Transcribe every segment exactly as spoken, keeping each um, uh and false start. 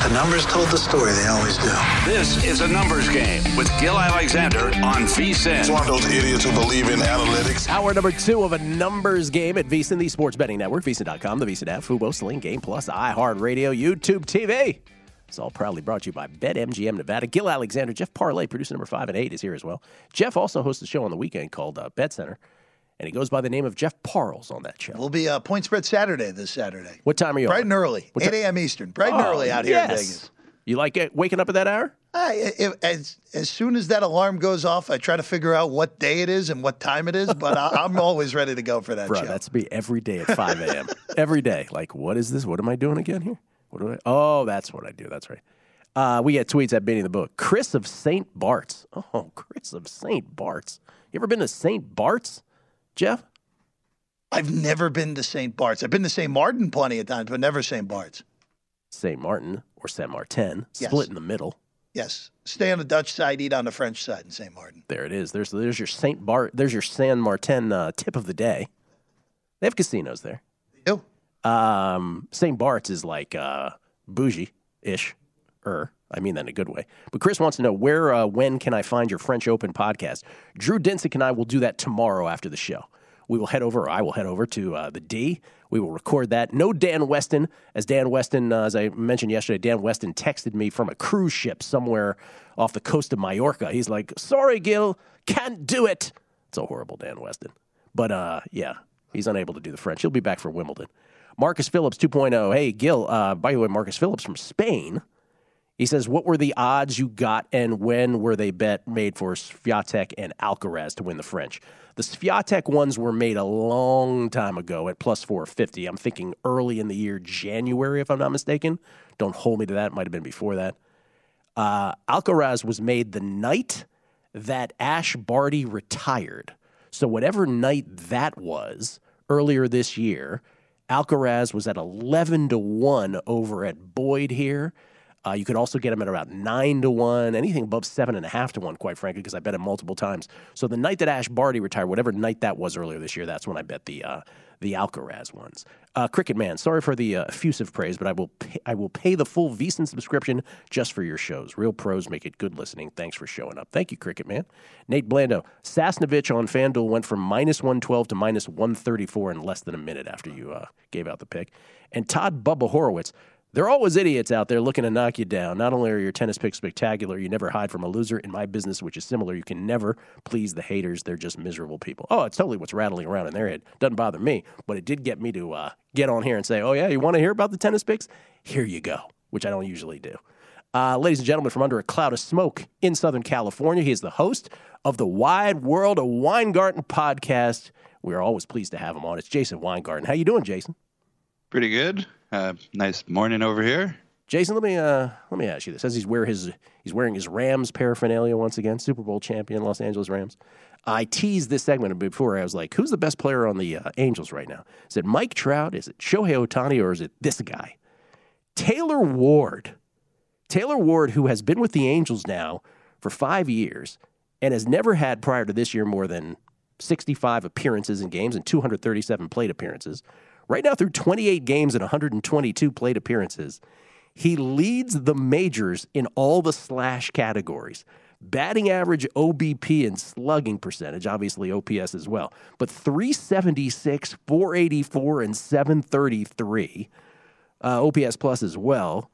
the numbers told the story, they always do. This is a numbers game with Gil Alexander on VSiN. It's one of those idiots who believe in analytics. Hour number two of a numbers game at VSiN, the sports betting network, VSiN dot com, the VSiN app, Fubo, Sling, Game Plus, iHeartRadio, YouTube T V. It's all proudly brought to you by BetMGM Nevada. Gil Alexander, Jeff Parlay, producer number five and eight, is here as well. Jeff also hosts a show on the weekend called uh, Bet Center, and he goes by the name of Jeff Parles on that show. We'll be uh, Point Spread Saturday this Saturday. What time are you Bright on? and early, eight a.m. Eastern. Bright and Oh, early out yes. here in Vegas. You like it, waking up at that hour? I, if, as, as soon as that alarm goes off, I try to figure out what day it is and what time it is, but I, I'm always ready to go for that Bro, show. that's me every day at five a.m. every day. Like, what is this? What am I doing again here? What do I? Oh, that's what I do. That's right. Uh, we get tweets at Benny the Book. Chris of Saint Bart's. Oh, Chris of Saint Bart's. You ever been to Saint Bart's, Jeff? I've never been to Saint Bart's. I've been to Saint Martin plenty of times, but never Saint Bart's. Saint Martin or Saint Martin, Yes. split in the middle. Yes. Stay on the Dutch side, eat on the French side in Saint Martin. There it is. There's there's your Saint Bart. There's your San Martin uh, tip of the day. They have casinos there. They do. Um, Saint Bart's is like uh, bougie-ish. Er, I mean that in a good way. But Chris wants to know, where, uh, when can I find your French Open podcast? Drew Dinsick and I will do that tomorrow after the show. We will head over, or I will head over to uh, the D. We will record that. No Dan Weston, as Dan Weston, uh, as I mentioned yesterday, Dan Weston texted me from a cruise ship somewhere off the coast of Mallorca. He's like, sorry, Gil, can't do it. It's a horrible Dan Weston. But, uh, yeah, he's unable to do the French. He'll be back for Wimbledon. Marcus Phillips two point oh. Hey, Gil, uh, by the way, Marcus Phillips from Spain. He says, what were the odds you got and when were they bet made for Swiatek and Alcaraz to win the French? The Swiatek ones were made a long time ago at plus four fifty. I'm thinking early in the year, January, if I'm not mistaken. Don't hold me to that. It might have been before that. Uh, Alcaraz was made the night that Ash Barty retired. So whatever night that was earlier this year, Alcaraz was at eleven to one over at Boyd here. Uh, you could also get him at about nine to one, anything above seven and a half to one, quite frankly, because I bet him multiple times. So the night that Ash Barty retired, whatever night that was earlier this year, that's when I bet the uh, the Alcaraz ones. Uh, Cricket Man, sorry for the uh, effusive praise, but I will pay, I will pay the full VSiN subscription just for your shows. Real pros make it good listening. Thanks for showing up. Thank you, Cricket Man. Nate Blando, Sasnovich on FanDuel went from minus one twelve to minus one thirty-four in less than a minute after you uh, gave out the pick. And Todd Bubba Horowitz. There are always idiots out there looking to knock you down. Not only are your tennis picks spectacular, you never hide from a loser. In my business, which is similar, you can never please the haters. They're just miserable people. Oh, it's totally what's rattling around in their head. Doesn't bother me, but it did get me to uh, get on here and say, oh, yeah, you want to hear about the tennis picks? Here you go, which I don't usually do. Uh, ladies and gentlemen, from under a cloud of smoke in Southern California, he is the host of the Wide World of Weingarten podcast. We are always pleased to have him on. It's Jason Weingarten. How you doing, Jason? Pretty good. Uh, nice morning over here. Jason, let me uh, let me ask you this. As he's wear his he's wearing his Rams paraphernalia once again, Super Bowl champion, Los Angeles Rams. I teased this segment before. I was like, "Who's the best player on the uh, Angels right now? Is it Mike Trout? Is it Shohei Ohtani? Or is it this guy, Taylor Ward?" Taylor Ward, who has been with the Angels now for five years and has never had prior to this year more than sixty-five appearances in games and two hundred thirty-seven plate appearances. Right now, through twenty-eight games and one hundred twenty-two plate appearances, he leads the majors in all the slash categories. Batting average, O B P, and slugging percentage, obviously O P S as well. But three seventy-six, four eighty-four, and seven thirty-three. Uh, O P S plus as well.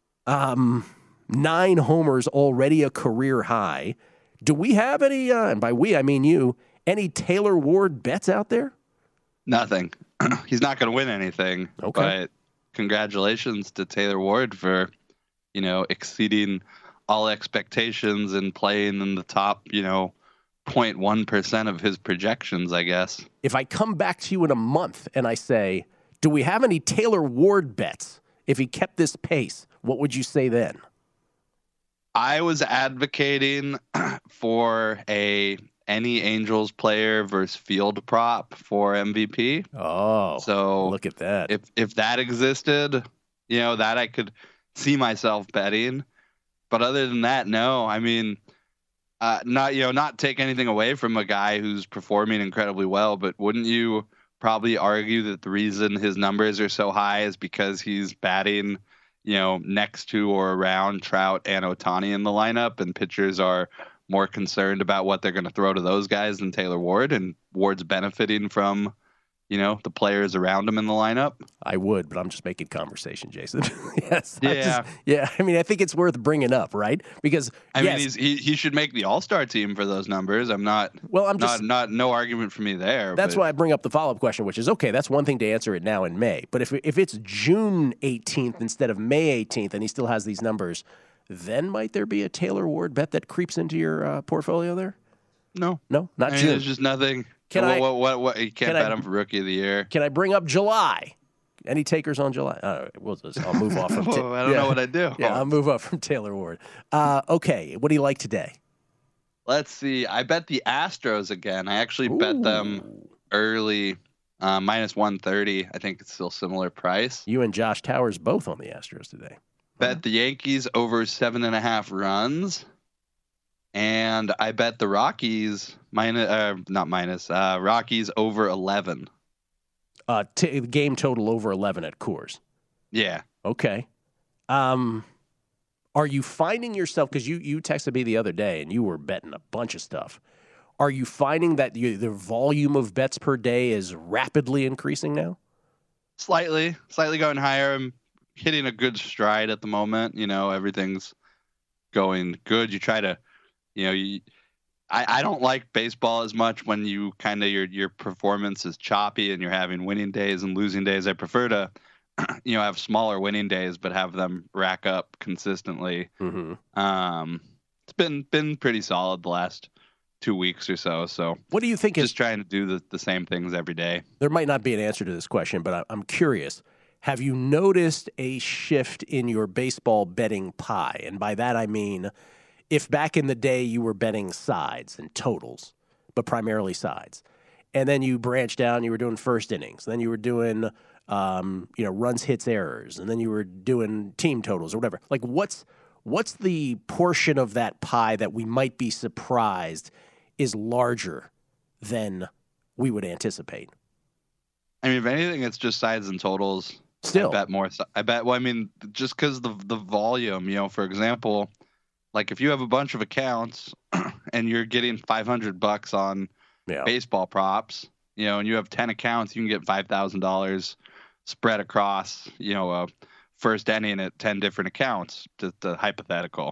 Um, nine homers, already a career high. Do we have any, uh, and by we, I mean you, any Taylor Ward bets out there? Nothing. He's not going to win anything. Okay. But congratulations to Taylor Ward for, you know, exceeding all expectations and playing in the top, you know, zero point one percent of his projections, I guess. If I come back to you in a month and I say, do we have any Taylor Ward bets if he kept this pace, what would you say then? I was advocating for a any Angels player versus field prop for M V P. Oh, so look at that. If if that existed, you know, that I could see myself betting. But other than that, no. I mean, uh, not you know, not take anything away from a guy who's performing incredibly well, but wouldn't you probably argue that the reason his numbers are so high is because he's batting, you know, next to or around Trout and Ohtani in the lineup, and pitchers are more concerned about what they're going to throw to those guys than Taylor Ward, and Ward's benefiting from, you know, the players around him in the lineup. I would, but I'm just making conversation, Jason. yes. Yeah. I just, yeah. I mean, I think it's worth bringing up, right? Because I yes, mean, he's, he he should make the All-Star team for those numbers. I'm not. Well, I'm just not not no argument for me there. That's but. why I bring up the follow-up question, which is okay. That's one thing to answer it now in May, but if if it's June eighteenth instead of May eighteenth, and he still has these numbers, then might there be a Taylor Ward bet that creeps into your uh, portfolio there? No, no, not I mean, June. There's just nothing. Can what, I? What, what, what, you can't can bet I, him for Rookie of the Year. Can I bring up July? Any takers on July? Uh, we'll just, I'll move off from. Ta- I don't yeah. know what I do. Yeah, I'll move up from Taylor Ward. Uh, okay, what do you like today? Let's see. I bet the Astros again. I actually Ooh. bet them early, uh, minus one thirty. I think it's still similar price. You and Josh Towers both on the Astros today. Bet the Yankees over seven and a half runs. And I bet the Rockies minus, uh, not minus, uh, Rockies over eleven. Uh, t- game total over eleven at Coors. Yeah. Okay. Um, are you finding yourself, because you, you texted me the other day and you were betting a bunch of stuff. Are you finding that you, the volume of bets per day is rapidly increasing now? Slightly, slightly going higher. I'm hitting a good stride at the moment. You know, everything's going good. You try to, you know, you, I, I don't like baseball as much when you kind of your your performance is choppy and you're having winning days and losing days. I prefer to, you know, have smaller winning days but have them rack up consistently. Mm-hmm. Um, it's been been pretty solid the last two weeks or so. So what do you think just is trying to do the, the same things every day? There might not be an answer to this question, but I, I'm curious. Have you noticed a shift in your baseball betting pie? And by that I mean, if back in the day you were betting sides and totals, but primarily sides, and then you branched down, you were doing first innings, then you were doing um, you know runs, hits, errors, and then you were doing team totals or whatever. Like, what's what's the portion of that pie that we might be surprised is larger than we would anticipate? I mean, if anything, it's just sides and totals. Still, I bet more. I bet. Well, I mean, just because the the volume. You know, for example, like if you have a bunch of accounts and you're getting five hundred bucks on yeah. baseball props, you know, and you have ten accounts, you can get five thousand dollars spread across, you know, a first inning at ten different accounts. Just a hypothetical.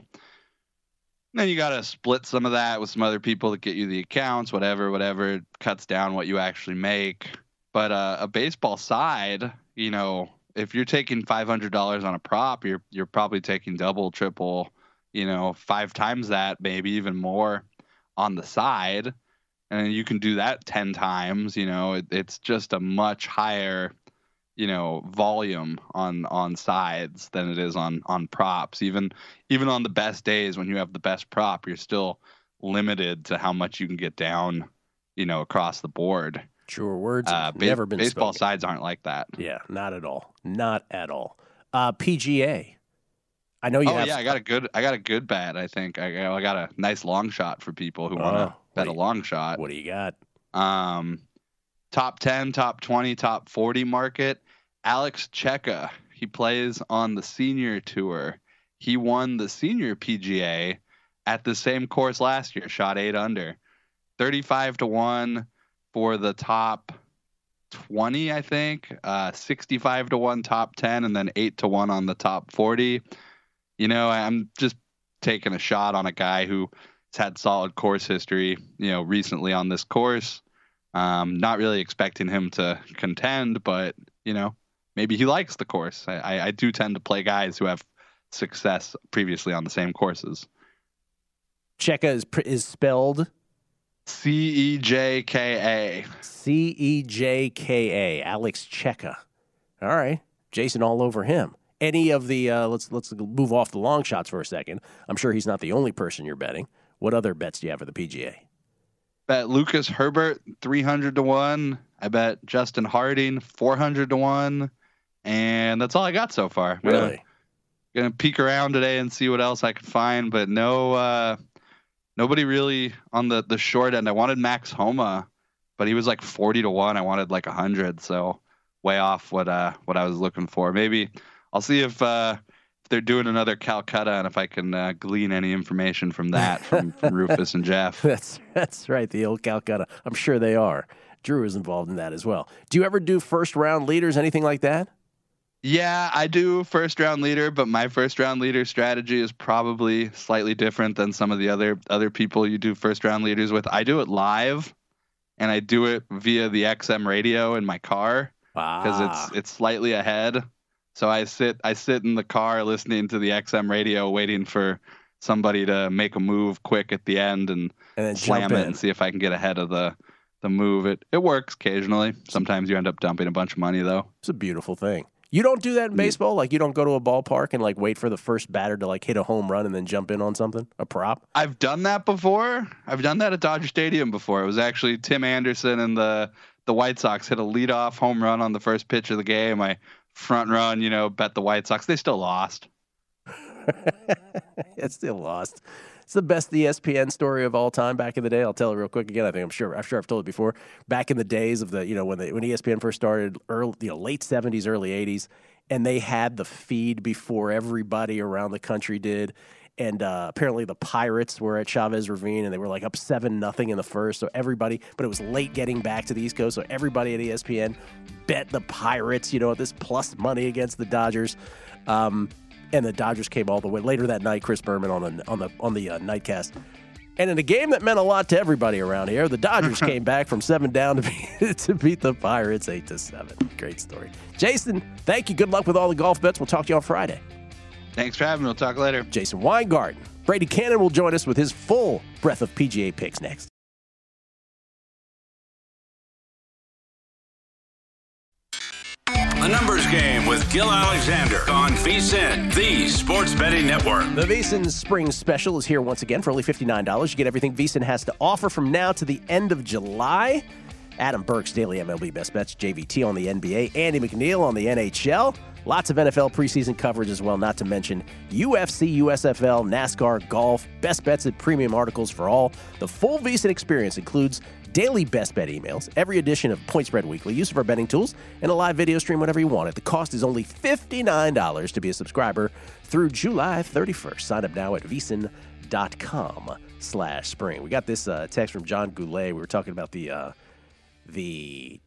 And then you got to split some of that with some other people that get you the accounts, whatever, whatever. It cuts down what you actually make. But uh, a baseball side, you know, if you're taking five hundred dollars on a prop, you're you're probably taking double, triple, you know, five times that, maybe even more on the side. And you can do that ten times, you know, it, it's just a much higher, you know, volume on on sides than it is on on props. Even even on the best days when you have the best prop, you're still limited to how much you can get down, you know, across the board. Sure words Uh, have never been baseball spoken. sides aren't like that. Yeah, not at all. Not at all. Uh, P G A. I know you Oh have. yeah, I got a good I got a good bet. I think I, I got a nice long shot for people who want to Oh, bet what a do you- long shot. What do you got? Um, top ten, top twenty, top forty market. Alex Cheka. He plays on the senior tour. He won the senior P G A at the same course last year. Shot eight under. thirty-five to one for the top twenty, I think. Uh, sixty-five to one top ten, and then eight to one on the top forty. You know, I'm just taking a shot on a guy who has had solid course history, you know, recently on this course. Um, not really expecting him to contend, but, you know, maybe he likes the course. I, I, I do tend to play guys who have success previously on the same courses. Cheka is pr- is spelled C E J K A. C E J K A. Alex Cheka. All right, Jason, all over him. Any of the uh, let's let's move off the long shots for a second. I'm sure he's not the only person you're betting. What other bets do you have for the P G A? Bet Lucas Herbert three hundred to one. I bet Justin Harding four hundred to one, and that's all I got so far. I'm Really? Gonna, gonna peek around today and see what else I can find, but no, uh, nobody really on the the short end. I wanted Max Homa, but he was like forty to one. I wanted like a hundred, so way off what uh what I was looking for. Maybe I'll see if uh they're doing another Calcutta, and if I can uh, glean any information from that from, from Rufus and Jeff. That's that's right, the old Calcutta. I'm sure they are. Drew is involved in that as well. Do you ever do first round leaders, anything like that? Yeah, I do first round leader, but my first round leader strategy is probably slightly different than some of the other other people you do first round leaders with. I do it live, and I do it via the X M radio in my car because Ah. it's it's slightly ahead. So I sit I sit in the car listening to the X M radio, waiting for somebody to make a move quick at the end and, And then slam jump it in. and see if I can get ahead of the the move. It it works occasionally. Sometimes you end up dumping a bunch of money though. It's a beautiful thing. You don't do that in baseball? Like, you don't go to a ballpark and, like, wait for the first batter to, like, hit a home run and then jump in on something? A prop? I've done that before. I've done that at Dodger Stadium before. It was actually Tim Anderson and the the White Sox hit a leadoff home run on the first pitch of the game. I front run, you know, bet the White Sox. They still lost. It's still lost. It's the best E S P N story of all time back in the day. I'll tell it real quick again. I think I'm sure I'm sure I've told it before. Back in the days of the, you know, when they, when E S P N first started, early, you know, late seventies, early eighties, and they had the feed before everybody around the country did. And uh, apparently the Pirates were at Chavez Ravine, and they were like up seven nothing in the first. So everybody, but it was late getting back to the East Coast, so everybody at E S P N bet the Pirates, you know, at this plus money against the Dodgers. Um, and the Dodgers came all the way. Later that night, Chris Berman on the on the on the uh, nightcast. And in a game that meant a lot to everybody around here, the Dodgers came back from seven down to beat, to beat the Pirates eight to seven. Great story. Jason, thank you. Good luck with all the golf bets. We'll talk to you on Friday. Thanks for having me. We'll talk later. Jason Weingarten. Brady Cannon will join us with his full breadth of P G A picks next. The Numbers Game with Gil Alexander on VSiN, the Sports Betting Network. The VSiN Spring Special is here once again for only fifty-nine dollars. You get everything VSiN has to offer from now to the end of July. Adam Burke's Daily M L B Best Bets, J V T on the N B A, Andy McNeil on the N H L. Lots of N F L preseason coverage as well, not to mention U F C, U S F L, NASCAR, golf, best bets and premium articles for all. The full VSiN experience includes daily best bet emails, every edition of Point Spread Weekly, use of our betting tools, and a live video stream whenever you want it. The cost is only fifty-nine dollars to be a subscriber through July thirty-first. Sign up now at VSiN.com slash spring. We got this uh, text from John Goulet. We were talking about the uh, the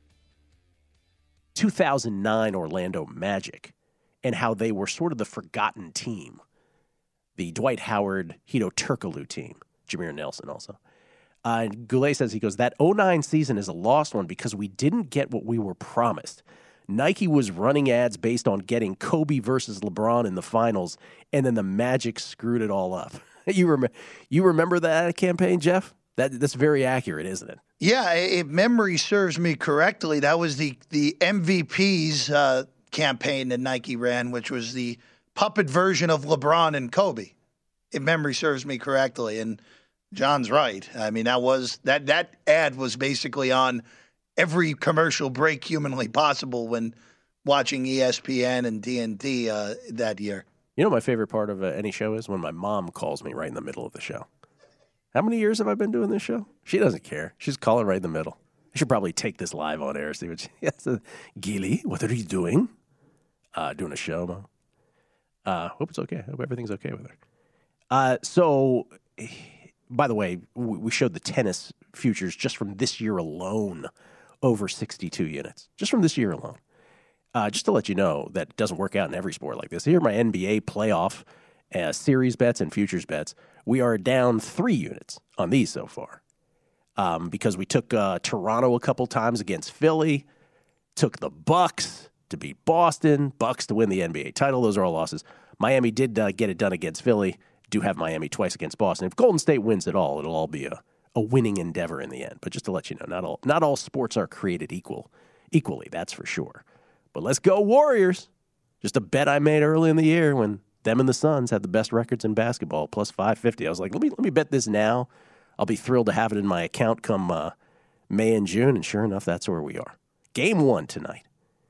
two thousand nine Orlando Magic and how they were sort of the forgotten team. The Dwight Howard, Hito Turkoglu team. Jameer Nelson also. Uh, and Goulet says, he goes, that oh nine season is a lost one because we didn't get what we were promised. Nike was running ads based on getting Kobe versus LeBron in the finals, and then the Magic screwed it all up. you, rem- you remember that campaign, Jeff? That That's very accurate, isn't it? Yeah, if memory serves me correctly, that was the, the M V P's uh, campaign that Nike ran, which was the puppet version of LeBron and Kobe, if memory serves me correctly. And John's right. I mean, that was that that ad was basically on every commercial break humanly possible when watching E S P N and D and D uh, that year. You know, my favorite part of uh, any show is when my mom calls me right in the middle of the show. How many years have I been doing this show? She doesn't care. She's calling right in the middle. I should probably take this live on air. See what she has to. Gilly, what are you doing? Uh, doing a show, Mom. Uh, hope it's okay. Hope everything's okay with her. Uh, so. By the way, we showed the tennis futures just from this year alone, over sixty-two units. Just from this year alone. Uh, just to let you know that it doesn't work out in every sport like this. Here are my N B A playoff uh, series bets and futures bets. We are down three units on these so far um, because we took uh, Toronto a couple times against Philly, took the Bucks to beat Boston, Bucks to win the N B A title. Those are all losses. Miami did uh, get it done against Philly. Do have Miami twice against Boston. If Golden State wins it all, it'll all be a, a winning endeavor in the end. But just to let you know, not all not all sports are created equal, equally, that's for sure. But let's go Warriors. Just a bet I made early in the year when them and the Suns had the best records in basketball, plus five fifty. I was like, let me let me bet this now. I'll be thrilled to have it in my account come uh, May and June. And sure enough, that's where we are. Game one tonight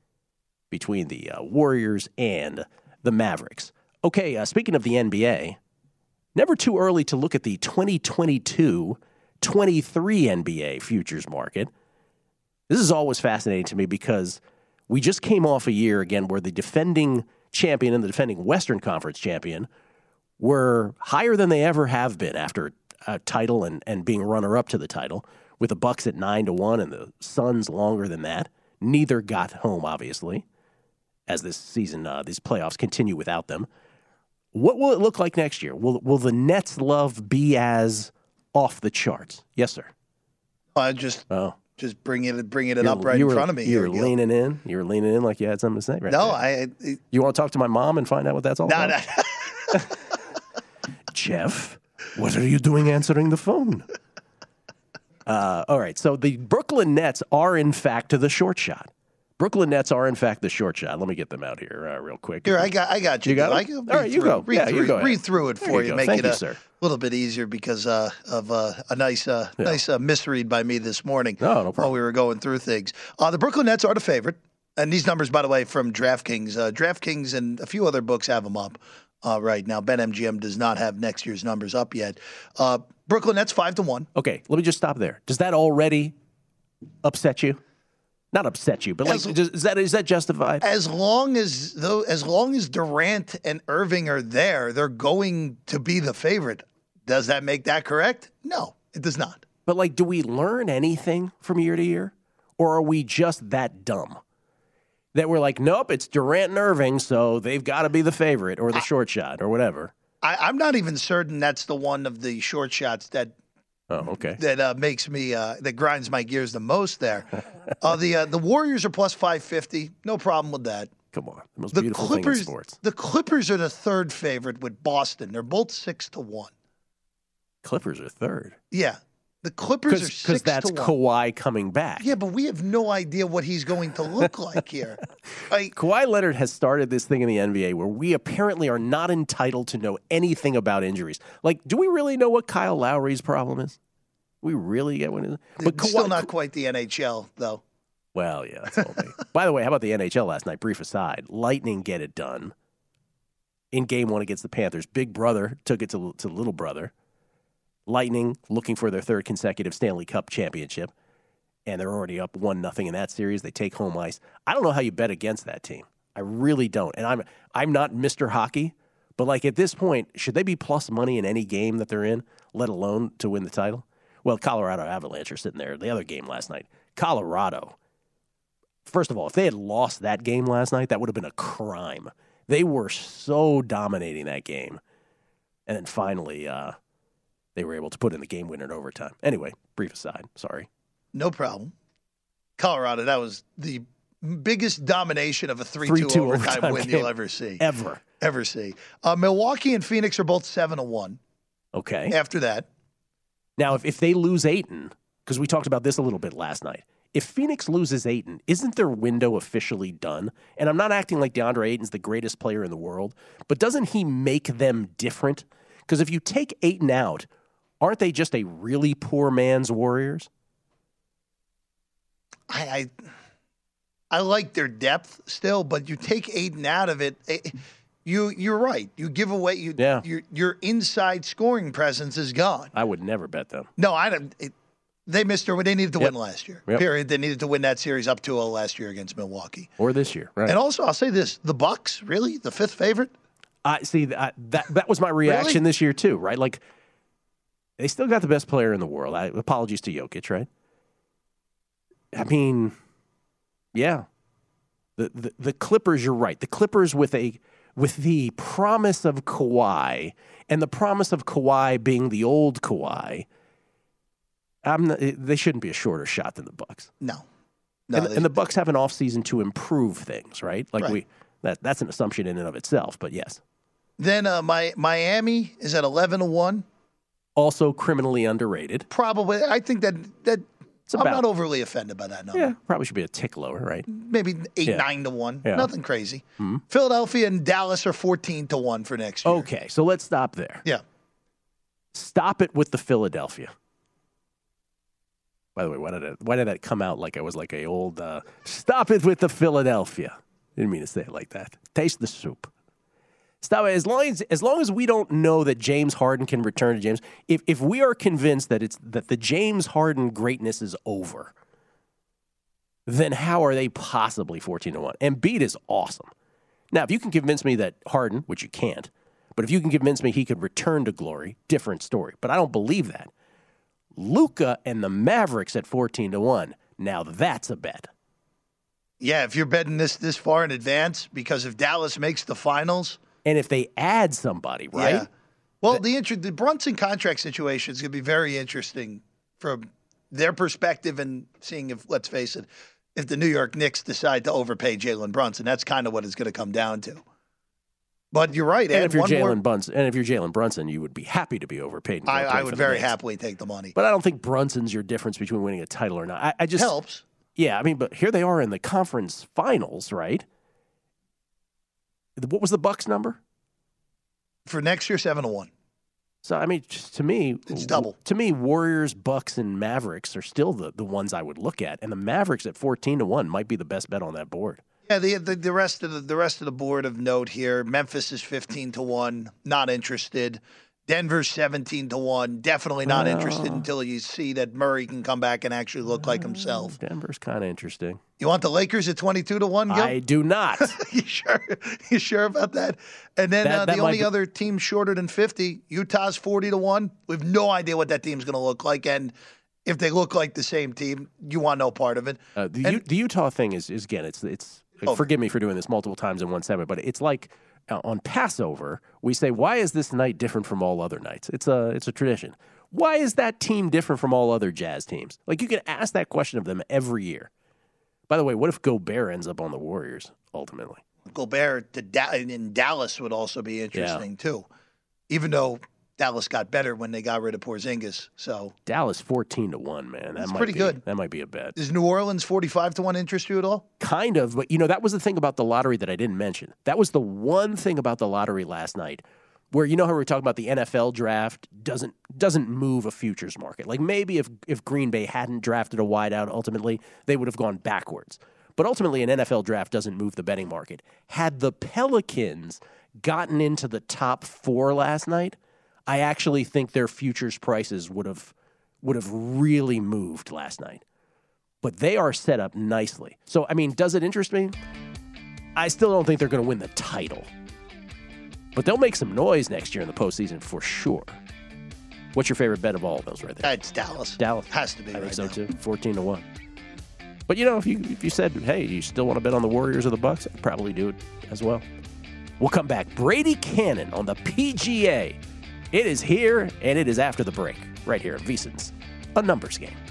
between the uh, Warriors and the Mavericks. Okay, uh, speaking of the N B A, never too early to look at the twenty twenty-two twenty-three N B A futures market. This is always fascinating to me because we just came off a year, again, where the defending champion and the defending Western Conference champion, were higher than they ever have been after a title and, and being runner-up to the title, with the Bucks at nine to one and the Suns longer than that. Neither got home, obviously, as this season, uh, these playoffs continue without them. What will it look like next year? Will will the Nets' love be as off the charts? Yes, sir. I just Oh, just bring it bring it You're- up right you in were- front of me. You here, were Gil. leaning in. You were leaning in like you had something to say, right? No, there. I. I You want to talk to my mom and find out what that's all no, about? no. Jeff, what are you doing answering the phone? Uh, all right, so the Brooklyn Nets are, in fact, the short shot. Brooklyn Nets are, in fact, the short shot. Let me get them out here uh, real quick. Here, I got, I got you. You got Gil. it? I can All read right, you through- go. Read Yeah, through, you go ahead. read through it There for you you, go. make Thank it you, a sir. little bit easier because uh, of uh, a nice, uh, Yeah. nice uh, misread by me this morning. No, no While problem. we were going through things, uh, the Brooklyn Nets are the favorite, and these numbers, by the way, from DraftKings. Uh, DraftKings and a few other books have them up uh, right now. BetMGM does not have next year's numbers up yet. Uh, Brooklyn Nets five to one. Okay, let me just stop there. Does that already upset you? Not upset you, but like, As- does, is that is that justified? As long as though, as long as Durant and Irving are there, they're going to be the favorite. Does that make that correct? No, it does not. But like, do we learn anything from year to year, or are we just that dumb that we're like, nope, it's Durant and Irving, so they've got to be the favorite or the short shot or whatever? I, I'm not even certain that's the one of the short shots that Oh, okay. that uh, makes me uh, that grinds my gears the most. There, uh, the uh, the Warriors are plus five fifty. No problem with that. Come on, the most The beautiful thing in Clippers, sports. the Clippers are the third favorite with Boston. They're both six to one. Clippers are third Yeah, the Clippers are because six that's to one. Kawhi coming back. Yeah, but we have no idea what he's going to look like here. Like, Kawhi Leonard has started this thing in the N B A where we apparently are not entitled to know anything about injuries. Like, do we really know what Kyle Lowry's problem is? We really get what it is? But it's still Kawhi- not quite the N H L though. Well, yeah, that's all me. By the way, how about the N H L last night? Brief aside. Lightning get it done in game one against the Panthers. Big brother took it to, to little brother. Lightning looking for their third consecutive Stanley Cup championship, and they're already up one nothing in that series. They take home ice. I don't know how you bet against that team. I really don't. And I'm I'm not Mister Hockey, but like at this point, should they be plus money in any game that they're in, let alone to win the title? Well, Colorado Avalanche are sitting there. The other game last night, Colorado. First of all, if they had lost that game last night, that would have been a crime. They were so dominating that game. And then finally, uh, they were able to put in the game winner in overtime. Anyway, brief aside. Sorry. No problem. Colorado, that was the biggest domination of a three two three two overtime, overtime win game. you'll ever see. Ever. Ever see. Uh, Milwaukee and Phoenix are both seven to one. Okay. After that, Now, if, if they lose Ayton, because we talked about this a little bit last night, if Phoenix loses Ayton, isn't their window officially done? And I'm not acting like DeAndre Ayton's the greatest player in the world, but doesn't he make them different? Because if you take Ayton out, aren't they just a really poor man's Warriors? I, I I like their depth still, but you take Ayton out of it. it You you're right. You give away you Yeah. your your inside scoring presence is gone. I would never bet them. No, I don't. It, they missed her. They needed to Yep. win last year. Yep. Period. They needed to win that series up two oh last year against Milwaukee. Or this year, right? And also, I'll say this: the Bucks, really, the fifth favorite. I see I, that that was my reaction Really? this year too, right? Like they still got the best player in the world. I, apologies to Jokic, right? I mean, yeah. The, the the Clippers, you're right. The Clippers with a with the promise of Kawhi and the promise of Kawhi being the old Kawhi. I'm not, they shouldn't be a shorter shot than the Bucks. No, no. and, they- and the Bucks have an offseason to improve things, right? Like Right. we that that's an assumption in and of itself, but yes. then uh, my Miami is at eleven to one. Also criminally underrated. Probably, I think that that I'm about- not overly offended by that number. Yeah, probably should be a tick lower, right? Maybe eight, Yeah. nine to one. Yeah. Nothing crazy. Philadelphia and Dallas are fourteen to one for next year. Okay, so let's stop there. Yeah. Stop it with the Philadelphia. By the way, why did it, why did that come out like I was like a old uh, stop it with the Philadelphia? Didn't mean to say it like that. Taste the soup. Stop it. As long as as long as we don't know that James Harden can return to James, if if we are convinced that it's that the James Harden greatness is over, then how are they possibly fourteen to one? Embiid is awesome. Now, if you can convince me that Harden, which you can't, but if you can convince me he could return to glory, different story. But I don't believe that. Luka and the Mavericks at fourteen to one. Now that's a bet. Yeah, if you're betting this this far in advance, because if Dallas makes the finals, and if they add somebody, right? Yeah. Well, the, the inter- the Brunson contract situation is going to be very interesting from their perspective, and seeing if, let's face it, if the New York Knicks decide to overpay Jalen Brunson, that's kind of what it's going to come down to. But you're right. And if you're Jalen more... Brunson, and if you're Jalen Brunson, you would be happy to be overpaid. And I, I would very Knicks. happily take the money. But I don't think Brunson's your difference between winning a title or not. I, I just helps. Yeah, I mean, but here they are in the conference finals, right? What was the Bucks number for next year? Seven to one. So I mean, just to me, it's double. To me, Warriors, Bucks, and Mavericks are still the, the ones I would look at, and the Mavericks at fourteen to one might be the best bet on that board. Yeah, the, the the rest of the the rest of the board of note here: Memphis is fifteen to one, not interested. Denver's seventeen to one, definitely not uh, interested until you see that Murray can come back and actually look like himself. Denver's kind of interesting. You want the Lakers at twenty-two to one, Gil? I do not. You sure? You sure about that? And then that, uh, that the only be... other team shorter than fifty, Utah's forty to one. We have no idea what that team's going to look like, and if they look like the same team, you want no part of it. Uh, the, and, U- the Utah thing is, is again, it's it's. Oh, forgive me for doing this multiple times in one segment, but it's like uh, on Passover, we say, why is this night different from all other nights? It's a it's a tradition. Why is that team different from all other Jazz teams? Like, you can ask that question of them every year. By the way, what if Gobert ends up on the Warriors ultimately? Gobert to da- in Dallas would also be interesting, yeah. too. Even though Dallas got better when they got rid of Porzingis. So Dallas fourteen to one, man. That That's might pretty be, good. That might be a bet. Is New Orleans forty-five to one interest you at all? Kind of, but you know, that was the thing about the lottery that I didn't mention. That was the one thing about the lottery last night where, you know how we were talking about the N F L draft doesn't doesn't move a futures market. Like, maybe if if Green Bay hadn't drafted a wideout ultimately, they would have gone backwards. But ultimately, an N F L draft doesn't move the betting market. Had the Pelicans gotten into the top four last night, I actually think their futures prices would have would have really moved last night. But they are set up nicely. So, I mean, does it interest me? I still don't think they're going to win the title. But they'll make some noise next year in the postseason for sure. What's your favorite bet of all of those right there? It's Dallas. Dallas. Has to be I right think so, now. too. fourteen to one. But, you know, if you if you said, hey, you still want to bet on the Warriors or the Bucks, I'd probably do it as well. We'll come back. Brady Cannon on the P G A. It is here, and it is after the break, right here at VSiN's A Numbers Game.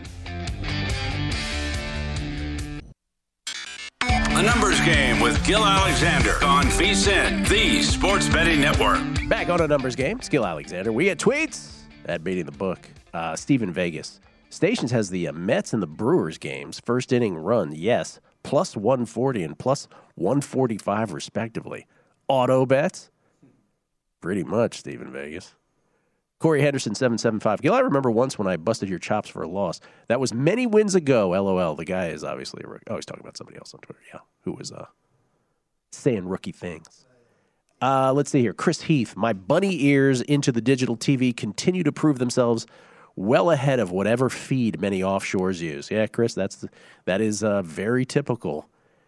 A Numbers Game with Gil Alexander on VSiN, the Sports Betting Network. Back on A Numbers Game, it's Gil Alexander. We get tweets at Beating the Book. Uh, Stephen Vegas. Stations has the uh, Mets and the Brewers games. First inning run, yes, plus one forty and plus one forty-five respectively. Auto bets? Pretty much, Stephen Vegas. Corey Henderson, seven seven five. Gil, I remember once when I busted your chops for a loss. That was many wins ago, LOL. The guy is obviously a rookie. Oh, he's talking about somebody else on Twitter, yeah, who was uh, saying rookie things. Uh, let's see here. Chris Heath, my bunny ears into the digital T V continue to prove themselves well ahead of whatever feed many offshores use. Yeah, Chris, that's that is uh, very typical.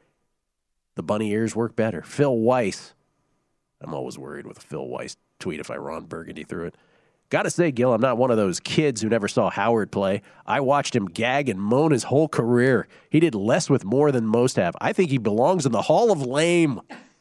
The bunny ears work better. Phil Weiss. I'm always worried with a Phil Weiss tweet if I Ron Burgundy through it. Got to say, Gil, I'm not one of those kids who never saw Howard play. I watched him gag and moan his whole career. He did less with more than most have. I think he belongs in the Hall of Lame.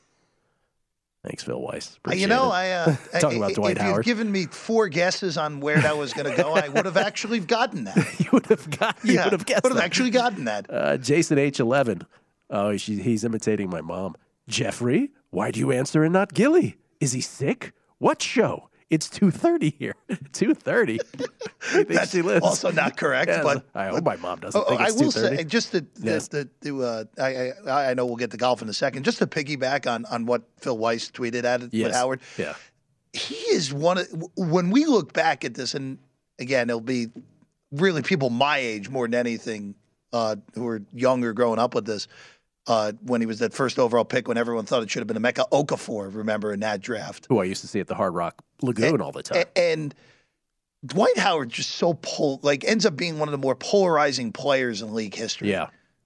Thanks, Phil Weiss. Appreciate you know, it. I uh, talking about Dwight if Howard. If you'd given me four guesses on where that was going to go, I would have actually gotten that. you would have got. You yeah, would have guessed. Would have that. actually gotten that. Uh, Jason H eleven. Oh, she, he's imitating my mom. Jeffrey, why do you answer and not Gilly? Is he sick? What show? It's two thirty here. two thirty. That's she lives. also not correct. Yeah, but I hope my mom doesn't oh, think I it's will two thirty. say, just to, Yes. to, to uh, I, I I know we'll get to golf in a second. Just to piggyback on on what Phil Weiss tweeted at it Yes. with Howard. Yeah. He is one of, when we look back at this, and again, it'll be really people my age more than anything uh, who are younger growing up with this. Uh, when he was that first overall pick, when everyone thought it should have been Emeka Okafor, remember, in that draft. Who I used to see at the Hard Rock Lagoon and, all the time. And Dwight Howard just so pol- like ends up being one of the more polarizing players in league history. Yeah.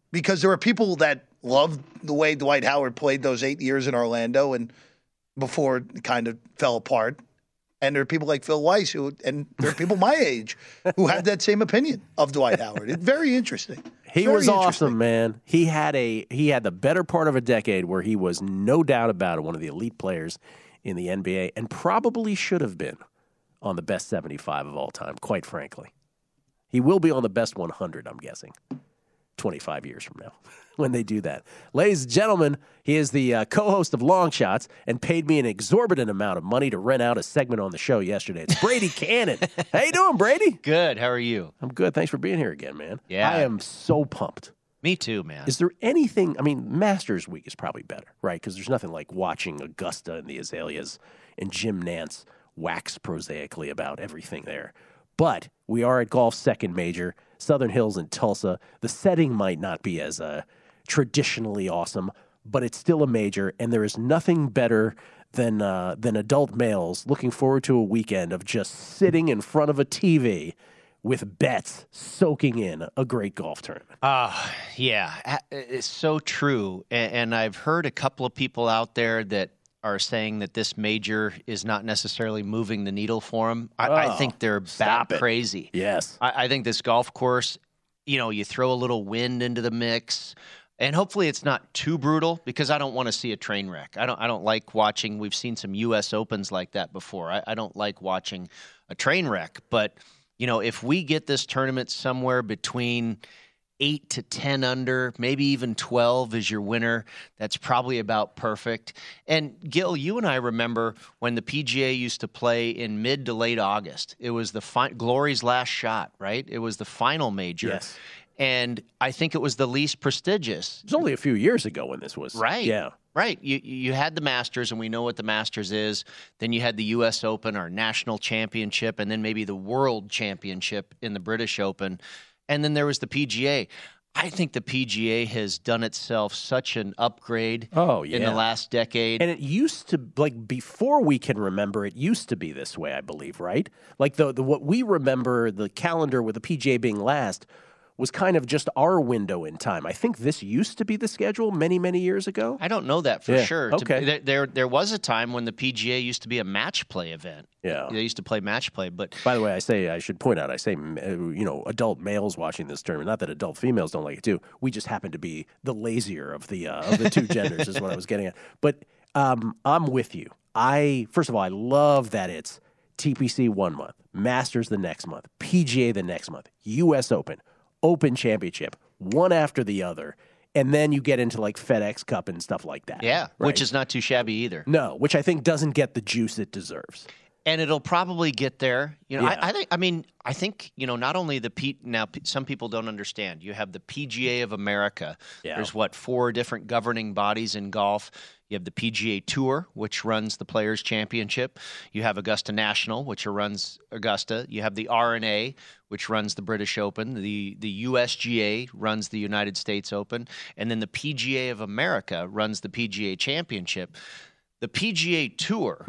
because there are people that loved the way Dwight Howard played those eight years in Orlando and before it kind of fell apart. And there are people like Phil Weiss, who, and there are people my age who have that same opinion of Dwight Howard. It's very interesting. He Very was interesting. awesome, man. He had a he had the better part of a decade where he was no doubt about it one of the elite players in the N B A, and probably should have been on the best seventy-five of all time. Quite frankly, he will be on the best one hundred. I'm guessing twenty-five years from now when they do that. Ladies and gentlemen, he is the uh, co-host of Long Shots and paid me an exorbitant amount of money to rent out a segment on the show yesterday. It's Brady Cannon. How you doing, Brady? Good. How are you? I'm good. Thanks for being here again, man. Yeah. I am so pumped. Me too, man. Is there anything, I mean, Masters Week is probably better, right? Because there's nothing like watching Augusta and the Azaleas and Jim Nantz wax prosaically about everything there. But we are at golf's second major, Southern Hills in Tulsa. The setting might not be as uh, traditionally awesome, but it's still a major, and there is nothing better than uh, than adult males looking forward to a weekend of just sitting in front of a T V with bets soaking in a great golf tournament. Uh, yeah, a- it's so true. And, and I've heard a couple of people out there that are saying that this major is not necessarily moving the needle for them. I, Oh, I think they're stop bat it. crazy. Yes. I, I think this golf course, you know, you throw a little wind into the mix, and hopefully it's not too brutal because I don't want to see a train wreck. I don't. I don't like watching. We've seen some U S Opens like that before. I, I don't like watching a train wreck. But you know, if we get this tournament somewhere between eight to ten under, maybe even twelve is your winner, that's probably about perfect. And Gil, you and I remember when the P G A used to play in mid to late August. It was the fi- Glory's last shot, right? It was the final major. Yes. And I think it was the least prestigious. It was only a few years ago when this was. Right. Yeah. Right. You you had the Masters, and we know what the Masters is. Then you had the U S Open, our national championship, and then maybe the World Championship in the British Open. And then there was the P G A. I think the P G A has done itself such an upgrade Oh, in the yeah. last decade. And it used to, like, before we can remember, it used to be this way, I believe, right? Like, the, the what we remember, the calendar with the P G A being last, was kind of just our window in time. I think this used to be the schedule many, many years ago. I don't know that for Yeah, sure. To- okay. there, there there was a time when the P G A used to be a match play event. Yeah. They used to play match play, but By the way, I say, I should point out, I say, uh, you know, adult males watching this tournament, not that adult females don't like it too. We just happen to be the lazier of the uh, of the two genders is what I was getting at. But um, I'm with you. I, first of all, I love that it's T P C one month, Masters the next month, P G A the next month, U S Open, Open Championship, one after the other. And then you get into like FedEx Cup and stuff like that. yeah, right? which is not too shabby either. No, which I think doesn't get the juice it deserves. And it'll probably get there. You know, Yeah. I, I think. I mean, I think you know. Not only the P, now, P, some people don't understand. You have the P G A of America. Yeah. There's what four different governing bodies in golf. You have the P G A Tour, which runs the Players Championship. You have Augusta National, which runs Augusta. You have the R N A, which runs the British Open. The the U S G A runs the United States Open, and then the P G A of America runs the P G A Championship. The P G A Tour.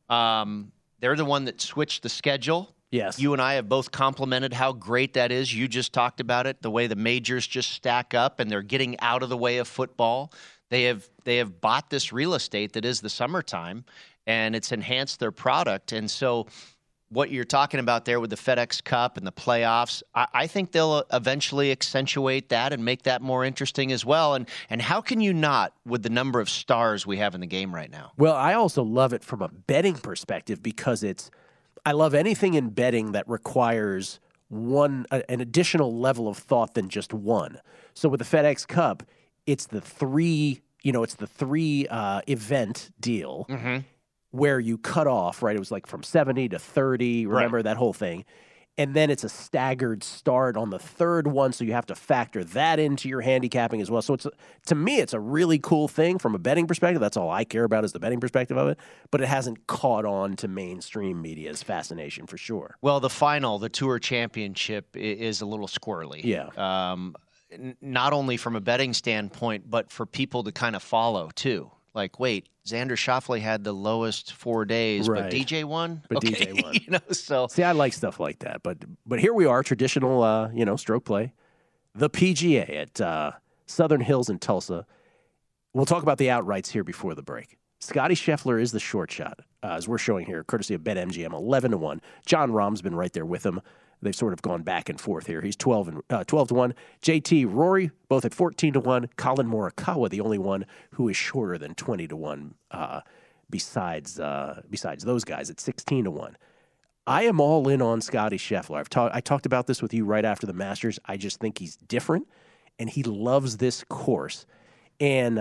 Um, they're the one that switched the schedule. Yes. You and I have both complimented how great that is. You just talked about it, the way the majors just stack up and they're getting out of the way of football. They have they have bought this real estate that is the summertime, and it's enhanced their product. And so what you're talking about there with the FedEx Cup and the playoffs, I, I think they'll eventually accentuate that and make that more interesting as well. And and how can you not with the number of stars we have in the game right now? Well, I also love it from a betting perspective because it's, I love anything in betting that requires one, a, an additional level of thought than just one. So with the FedEx Cup, it's the three, you know, it's the three uh, event deal where you cut off, right? It was like from seventy to thirty, remember that whole thing. And then it's a staggered start on the third one, so you have to factor that into your handicapping as well. So it's a, to me, it's a really cool thing from a betting perspective. That's all I care about is the betting perspective of it. But it hasn't caught on to mainstream media's fascination for sure. Well, the final, the Tour Championship, i- is a little squirrely. Yeah. Um, n- not only from a betting standpoint, but for people to kind of follow too. Like, wait, Xander Schauffele had the lowest four days, Right. but D J won. But okay. D J won. you know, so See, I like stuff like that, but but here we are, traditional, uh, you know, stroke play, the P G A at uh, Southern Hills and Tulsa. We'll talk about the outrights here before the break. Scotty Scheffler is the short shot, uh, as we're showing here, courtesy of BetMGM, eleven to one. John Rahm's been right there with him. They've sort of gone back and forth here. He's twelve and uh, twelve to one. J T, Rory, both at fourteen to one. Colin Morikawa, the only one who is shorter than twenty to one. Uh, besides uh, besides those guys at sixteen to one. I am all in on Scotty Scheffler. I've talked I talked about this with you right after the Masters. I just think he's different, and he loves this course. And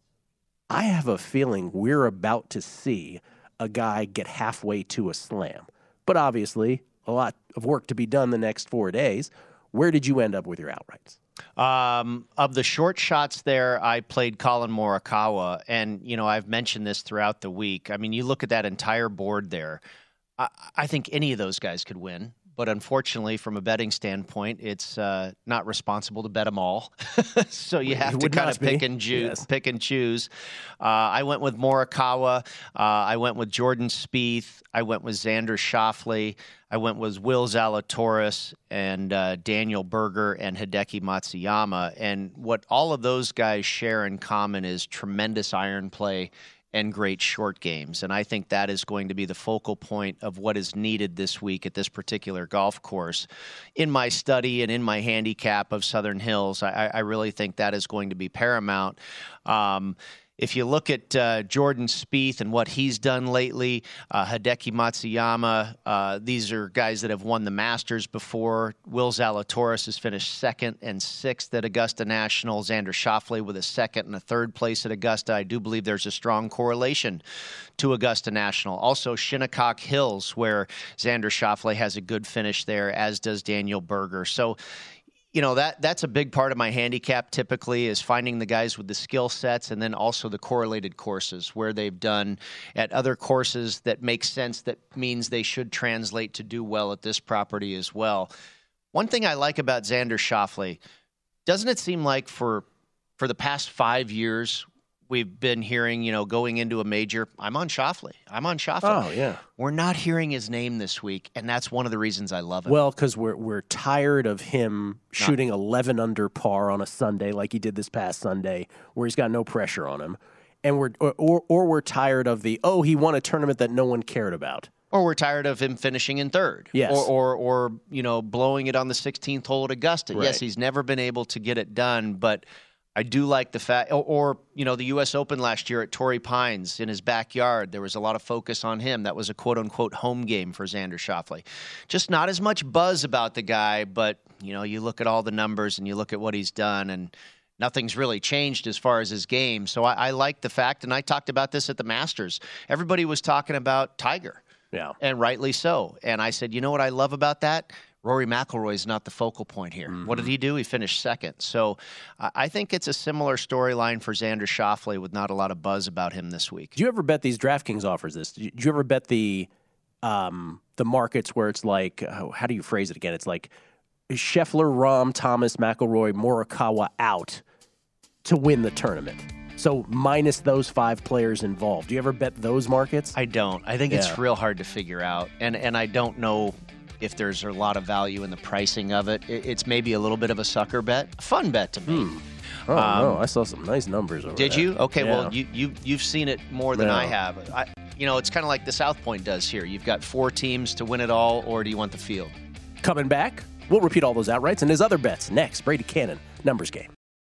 I have a feeling we're about to see a guy get halfway to a slam. But obviously, a lot of work to be done the next four days. Where did you end up with your outrights? Um, of the short shots there, I played Colin Morikawa, and, you know, I've mentioned this throughout the week. I mean, you look at that entire board there, I, I think any of those guys could win. But unfortunately, from a betting standpoint, it's uh, not responsible to bet them all. So you have to kind of pick and choose. Yes. Pick and choose. Uh, I went with Morikawa. Uh, I went with Jordan Spieth. I went with Xander Schauffele. I went with Will Zalatoris and uh, Daniel Berger and Hideki Matsuyama. And what all of those guys share in common is tremendous iron play and great short games. And I think that is going to be the focal point of what is needed this week at this particular golf course. In my study and in my handicap of Southern Hills, I, I really think that is going to be paramount. Um, If you look at uh, Jordan Spieth and what he's done lately, uh, Hideki Matsuyama, uh, these are guys that have won the Masters before. Will Zalatoris has finished second and sixth at Augusta National. Xander Schauffele with a second and a third place at Augusta. I do believe there's a strong correlation to Augusta National. Also, Shinnecock Hills, where Xander Schauffele has a good finish there, as does Daniel Berger. So, you know, that that's a big part of my handicap typically is finding the guys with the skill sets and then also the correlated courses where they've done at other courses that make sense, that means they should translate to do well at this property as well. One thing I like about Xander Schauffele, doesn't it seem like for for the past five years we've been hearing, you know, going into a major, I'm on Schauffele. I'm on Schauffele. Oh, yeah. We're not hearing his name this week, and that's one of the reasons I love him. Well, because we're we're tired of him shooting eleven under par on a Sunday like he did this past Sunday, where he's got no pressure on him, and we're or or, or we're tired of the oh he won a tournament that no one cared about. Or we're tired of him finishing in third. Yes. Or, or, or you know, blowing it on the sixteenth hole at Augusta. Right. Yes, he's never been able to get it done, but I do like the fact, or, or, you know, the U S Open last year at Torrey Pines in his backyard, there was a lot of focus on him. That was a quote-unquote home game for Xander Schauffele. Just not as much buzz about the guy, but, you know, you look at all the numbers and you look at what he's done, and nothing's really changed as far as his game. So I, I like the fact, and I talked about this at the Masters. Everybody was talking about Tiger. Yeah. And rightly so. And I said, you know what I love about that? Rory McIlroy is not the focal point here. Mm-hmm. What did he do? He finished second. So uh, I think it's a similar storyline for Xander Schauffele with not a lot of buzz about him this week. Did you ever bet these DraftKings offers this? Did you ever bet the um, the markets where it's like, oh, how do you phrase it again? It's like Scheffler, Rahm, Thomas, McIlroy, Morikawa out to win the tournament. So minus those five players involved. Do you ever bet those markets? I don't. I think Yeah. it's real hard to figure out. And, and I don't know if there's a lot of value in the pricing of it. It's maybe a little bit of a sucker bet, a fun bet to me. Hmm. Oh, Um, no. I saw some nice numbers over Did there. you? Okay, Yeah. well, you, you, you've seen it more than Yeah. I have. I, you know, it's kind of like the South Point does here. You've got four teams to win it all, or do you want the field? Coming back, we'll repeat all those outrights and his other bets next. Brady Cannon, Numbers Game.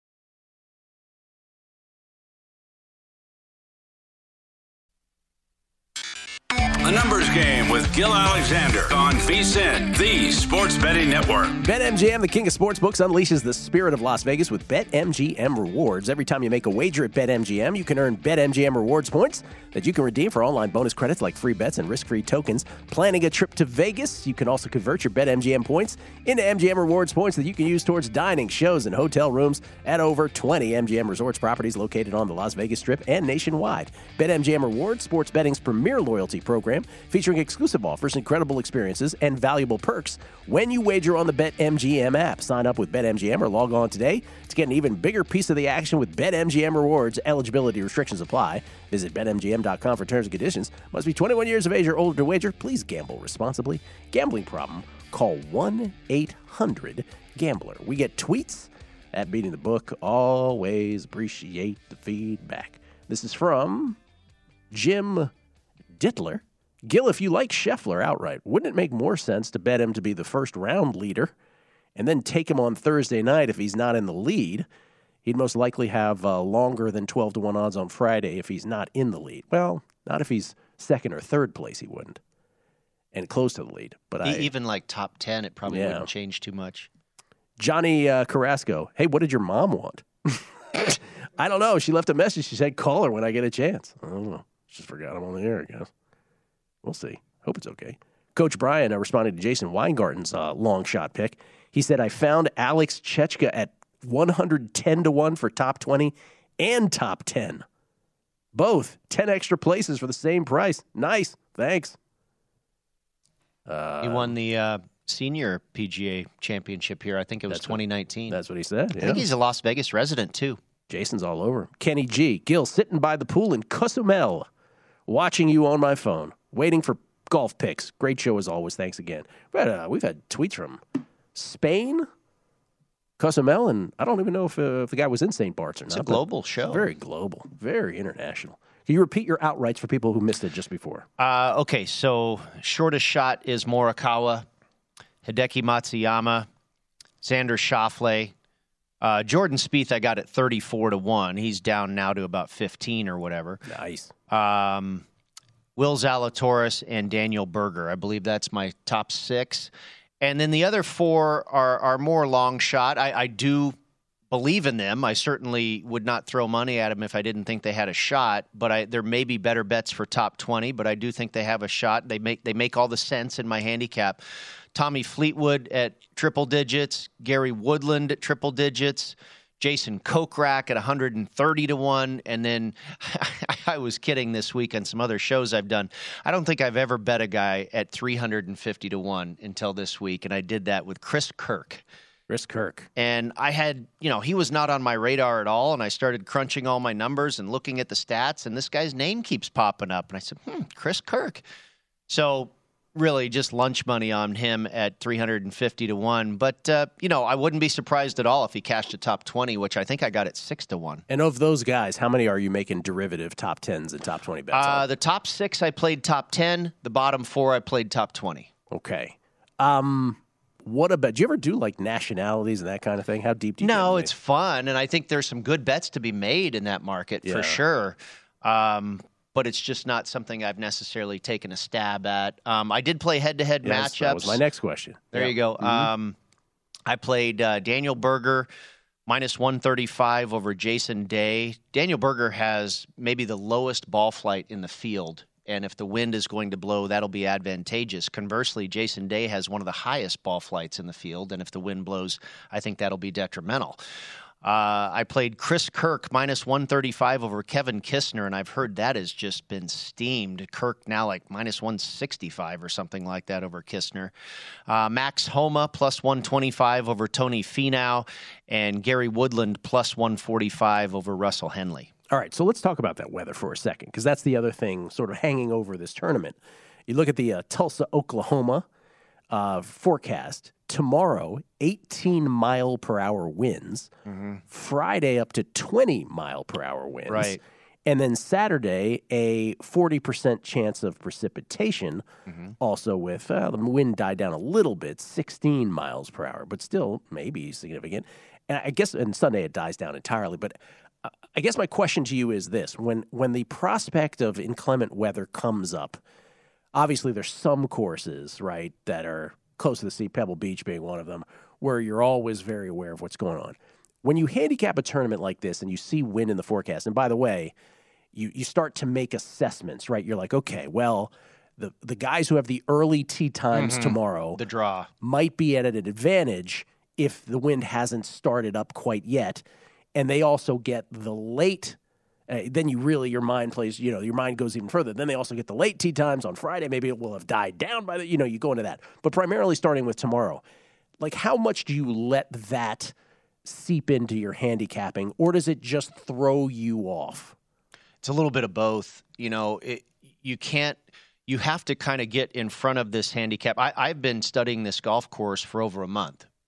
A Numbers Game with Gil Alexander on VSiN, the Sports Betting Network. BetMGM, the king of sportsbooks, unleashes the spirit of Las Vegas with BetMGM Rewards. Every time you make a wager at BetMGM, you can earn BetMGM Rewards points that you can redeem for online bonus credits like free bets and risk-free tokens. Planning a trip to Vegas, you can also convert your BetMGM points into M G M Rewards points that you can use towards dining, shows, and hotel rooms at over twenty M G M Resorts properties located on the Las Vegas Strip and nationwide. BetMGM Rewards, sports betting's premier loyalty program, featuring exclusive offers, incredible experiences, and valuable perks when you wager on the BetMGM app. Sign up with BetMGM or log on today to get an even bigger piece of the action with BetMGM Rewards. Eligibility restrictions apply. Visit Bet M G M dot com for terms and conditions. Must be twenty-one years of age or older to wager. Please gamble responsibly. Gambling problem? Call one eight hundred gambler. We get tweets At Beating the Book, always appreciate the feedback. This is from Jim Dittler. Gil, if you like Scheffler outright, wouldn't it make more sense to bet him to be the first round leader and then take him on Thursday night if he's not in the lead? He'd most likely have uh, longer than twelve to one odds on Friday if he's not in the lead. Well, not if he's second or third place, he wouldn't. And close to the lead. But I, Even like top ten, it probably Yeah. wouldn't change too much. Johnny uh, Carrasco, hey, what did your mom want? I don't know. She left a message. She said, call her when I get a chance. I don't know. She just forgot I'm on the air, I guess. We'll see. Hope it's okay. Coach Brian uh, responded to Jason Weingarten's uh, long shot pick. He said, I found Alex Chechka at one hundred ten to one for top twenty and top ten. Both. ten extra places for the same price. Nice. Thanks. Uh, He won the uh, senior P G A championship here. I think it was That's twenty nineteen. That's what he said. I Yeah. think he's a Las Vegas resident, too. Jason's all over him. Kenny G. Gil, sitting by the pool in Cozumel, watching you on my phone, waiting for golf picks. Great show as always. Thanks again. We've had, uh, we've had tweets from Spain, Cozumel, and I don't even know if, uh, if the guy was in Saint Bart's or It's not. a but global show. Very global. Very international. Can you repeat your outrights for people who missed it just before? Uh, okay, so shortest shot is Morikawa, Hideki Matsuyama, Xander Schauffele. Uh, Jordan Spieth, I got at thirty-four to one. He's down now to about fifteen or whatever. Nice. Um, Will Zalatoris and Daniel Berger. I believe that's my top six. And then the other four are are more long shot. I, I do believe in them. I certainly would not throw money at them if I didn't think they had a shot. But I, there may be better bets for top twenty. But I do think they have a shot. They make they make all the sense in my handicap. Tommy Fleetwood at triple digits, Gary Woodland at triple digits, Jason Kokrak at one hundred thirty to one, and then I was kidding this week on some other shows I've done. I don't think I've ever bet a guy at three hundred fifty to one until this week, and I did that with Chris Kirk. Chris Kirk. And I had, you know, he was not on my radar at all, and I started crunching all my numbers and looking at the stats, and this guy's name keeps popping up, and I said, hmm, Chris Kirk. So really just lunch money on him at three hundred fifty to one. But, uh, you know, I wouldn't be surprised at all if he cashed a top twenty, which I think I got at six to one. And of those guys, how many are you making derivative top tens and top twenty bets Uh, on? the top six, I played top ten. The bottom four, I played top twenty. Okay. Um, what about, do you ever do like nationalities and that kind of thing? How deep do you get No, in it's fun, and I think there's some good bets to be made in that market Yeah. for sure. Um, but it's just not something I've necessarily taken a stab at. Um, I did play head-to-head Yes, matchups. that was my next question. There Yeah. you go. Mhm. Um, I played uh, Daniel Berger minus one thirty-five over Jason Day. Daniel Berger has maybe the lowest ball flight in the field, and if the wind is going to blow, that'll be advantageous. Conversely, Jason Day has one of the highest ball flights in the field, and if the wind blows, I think that'll be detrimental. Uh, I played Chris Kirk minus one thirty-five over Kevin Kistner, and I've heard that has just been steamed. Kirk now like minus one sixty-five or something like that over Kistner. Uh, Max Homa plus one twenty-five over Tony Finau, and Gary Woodland plus one forty-five over Russell Henley. All right, so let's talk about that weather for a second, because that's the other thing sort of hanging over this tournament. You look at the uh, Tulsa, Oklahoma uh, forecast. Tomorrow, eighteen mile per hour winds. Mm-hmm. Friday, up to twenty mile per hour winds. Right. And then Saturday, a forty percent chance of precipitation, mm-hmm. also with uh, the wind died down a little bit, sixteen miles per hour, but still maybe significant. And I guess, and Sunday it dies down entirely. But uh, I guess my question to you is this. When, when the prospect of inclement weather comes up, obviously there's some courses, right, that are close to the sea, Pebble Beach being one of them, where you're always very aware of what's going on. When you handicap a tournament like this and you see wind in the forecast, and by the way, you, you start to make assessments, right? You're like, okay, well, the, the guys who have the early tee times Mm-hmm. tomorrow The draw. might be at an advantage if the wind hasn't started up quite yet, and they also get the late Uh, then you really, your mind plays, you know, your mind goes even further. Then they also get the late tee times on Friday. Maybe it will have died down by the, you know, you go into that. But primarily starting with tomorrow, like how much do you let that seep into your handicapping, or does it just throw you off? It's a little bit of both. You know, it, you can't, you have to kind of get in front of this handicap. I, I've been studying this golf course for over a month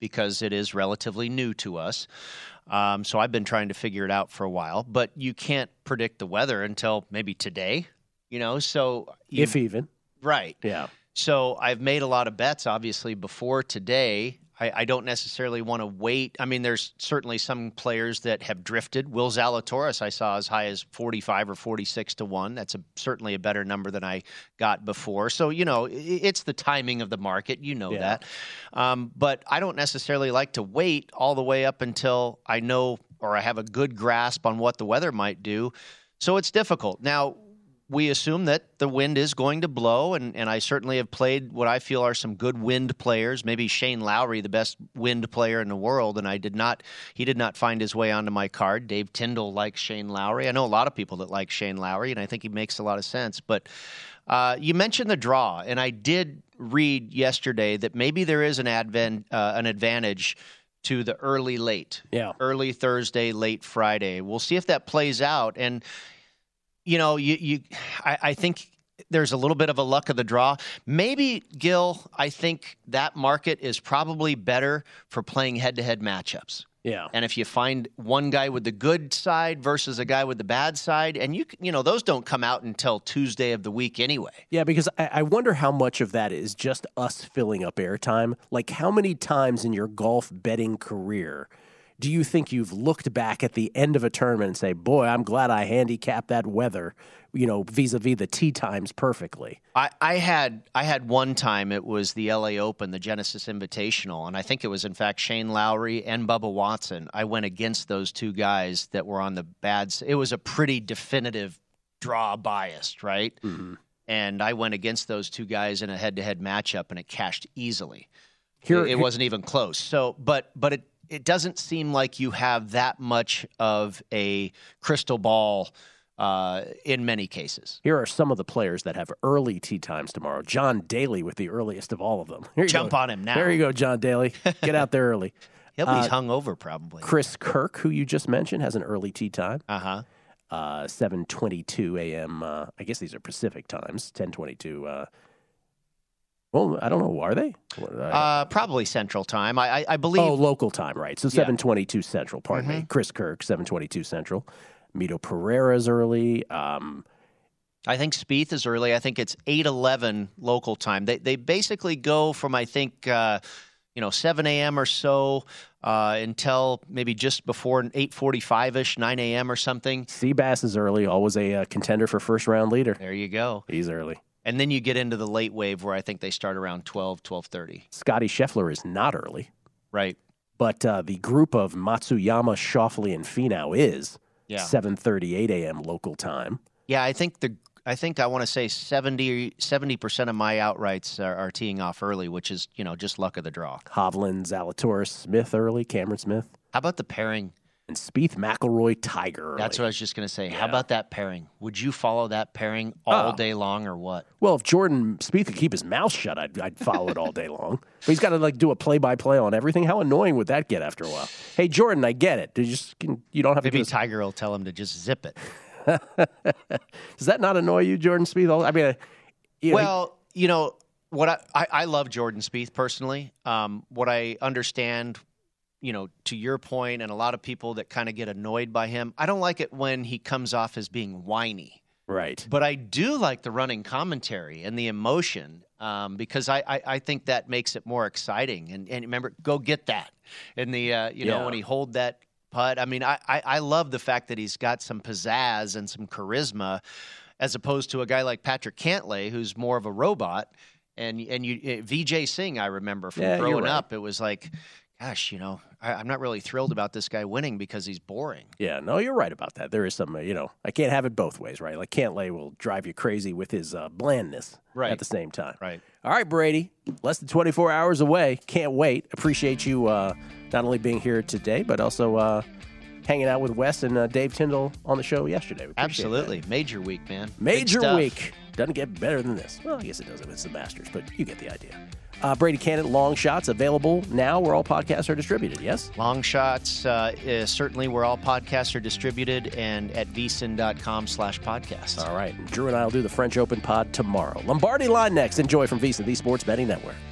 because it is relatively new to us. Um, so I've been trying to figure it out for a while. But you can't predict the weather until maybe today, you know. So you, if even. Right. Yeah. So I've made a lot of bets, obviously, before today. I, I don't necessarily want to wait. I mean, there's certainly some players that have drifted. Will Zalatoris I saw as high as forty-five or forty-six to one. That's a, certainly a better number than I got before. So, you know, it, it's the timing of the market. You know yeah. that. Um, but I don't necessarily like to wait all the way up until I know or I have a good grasp on what the weather might do. So it's difficult. Now, we assume that the wind is going to blow, and, and I certainly have played what I feel are some good wind players. Maybe Shane Lowry, the best wind player in the world, and I did not. He did not find his way onto my card. Dave Tyndall likes Shane Lowry. I know a lot of people that like Shane Lowry, and I think he makes a lot of sense. But uh, you mentioned the draw, and I did read yesterday that maybe there is an advent, uh, an advantage to the early late, yeah, early Thursday, late Friday. We'll see if that plays out, and. You know, you, you I, I think there's a little bit of a luck of the draw. Maybe, Gil, I think that market is probably better for playing head-to-head matchups. Yeah. And if you find one guy with the good side versus a guy with the bad side, and you you know, those don't come out until Tuesday of the week anyway. Yeah, because I, I wonder how much of that is just us filling up airtime. Like, how many times in your golf betting career do you think you've looked back at the end of a tournament and say, boy, I'm glad I handicapped that weather, you know, vis-a-vis the tee times perfectly? I, I had I had one time, it was the L A Open, the Genesis Invitational, and I think it was, in fact, Shane Lowry and Bubba Watson. I went against those two guys that were on the bad side. It was a pretty definitive draw biased, right? Mm-hmm. And I went against those two guys in a head-to-head matchup, and it cashed easily. Here, it, it wasn't even close. So, but but it It doesn't seem like you have that much of a crystal ball uh, in many cases. Here are some of the players that have early tee times tomorrow. John Daly with the earliest of all of them. Here you Jump go. on him now. There you go, John Daly. Get out there early. He'll be uh, hungover probably. Chris Kirk, who you just mentioned, has an early tee time. Uh-huh. Uh, seven twenty-two a.m. Uh, I guess these are Pacific times, ten twenty-two uh Well, I don't know. Are they? Uh, probably Central Time. I, I, I believe. Oh, local time, right. So seven twenty-two yeah. Central, pardon mm-hmm. me. Chris Kirk, seven twenty-two Central. Mito Pereira's early. Um, I think Spieth is early. I think it's eight eleven local time. They they basically go from, I think, uh, you know, seven a.m. or so uh, until maybe just before eight forty-five-ish, nine a.m. or something. Seabass is early, always a uh, contender for first-round leader. There you go. He's early. And then you get into the late wave where I think they start around twelve, twelve thirty. Scotty Scheffler is not early. Right. But uh, the group of Matsuyama, Schauffele, and Finau is yeah. seven thirty-eight a.m. local time. Yeah, I think the I think I want to say seventy percent of my outrights are, are teeing off early, which is, you know, just luck of the draw. Hovland, Zalatoris, Smith early, Cameron Smith. How about the pairing? And Spieth, McIlroy, Tiger early. That's what I was just going to say. Yeah. How about that pairing? Would you follow that pairing all oh. day long or what? Well, if Jordan Spieth could keep his mouth shut, I'd, I'd follow it all day long. But he's got to like do a play-by-play on everything. How annoying would that get after a while? Hey, Jordan, I get it. You just you don't have Maybe to. Maybe Tiger will tell him to just zip it. Does that not annoy you, Jordan Spieth? I mean, you know, well, you know what? I, I, I love Jordan Spieth personally. Um, what I understand. You know, to your point, and a lot of people that kind of get annoyed by him, I don't like it when he comes off as being whiny. Right. But I do like the running commentary and the emotion um, because I, I, I think that makes it more exciting. And, and remember, go get that. And the, uh, you yeah. know, when he hold that putt, I mean, I, I, I love the fact that he's got some pizzazz and some charisma as opposed to a guy like Patrick Cantlay, who's more of a robot. And, and you, V J Singh, I remember from yeah, growing right. up, it was like, gosh, you know, I, I'm not really thrilled about this guy winning because he's boring. Yeah, no, you're right about that. There is some, uh, you know, I can't have it both ways, right? Like Cantlay will drive you crazy with his uh, blandness right. at the same time. Right. All right, Brady, less than twenty-four hours away. Can't wait. Appreciate you uh, not only being here today, but also uh, hanging out with Wes and uh, Dave Tyndall on the show yesterday. Absolutely. That. Major week, man. Major week. Doesn't get better than this. Well, I guess it doesn't. It's the Masters, but you get the idea. Uh, Brady Cannon, Long Shots, available now where all podcasts are distributed, yes? Long Shots, uh, is certainly where all podcasts are distributed and at vsin.com slash podcasts. All right. Drew and I will do the French Open pod tomorrow. Lombardi Line next. Enjoy from VSiN, the Sports Betting Network.